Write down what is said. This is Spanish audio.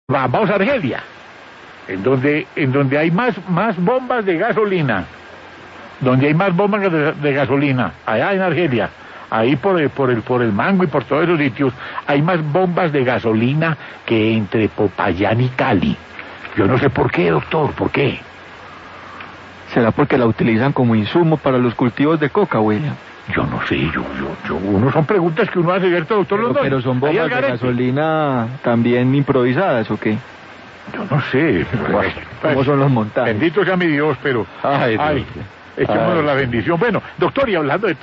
Vamos a Argelia, en donde hay más bombas de gasolina, donde hay más bombas de gasolina, allá en Argelia, ahí por el Mango y por todos esos sitios, hay más bombas de gasolina que entre Popayán y Cali. Yo no sé por qué, doctor, ¿por qué? ¿Será porque la utilizan como insumo para los cultivos de coca, William? Yo no sé, uno son preguntas que uno hace, ¿cierto, doctor Londoño? Pero son bombas de gasolina también improvisadas, ¿o qué? Yo no sé. ¿Cómo son los montajes? Bendito sea mi Dios, pero... Ay, echémonos la bendición. Bueno, doctor, y hablando de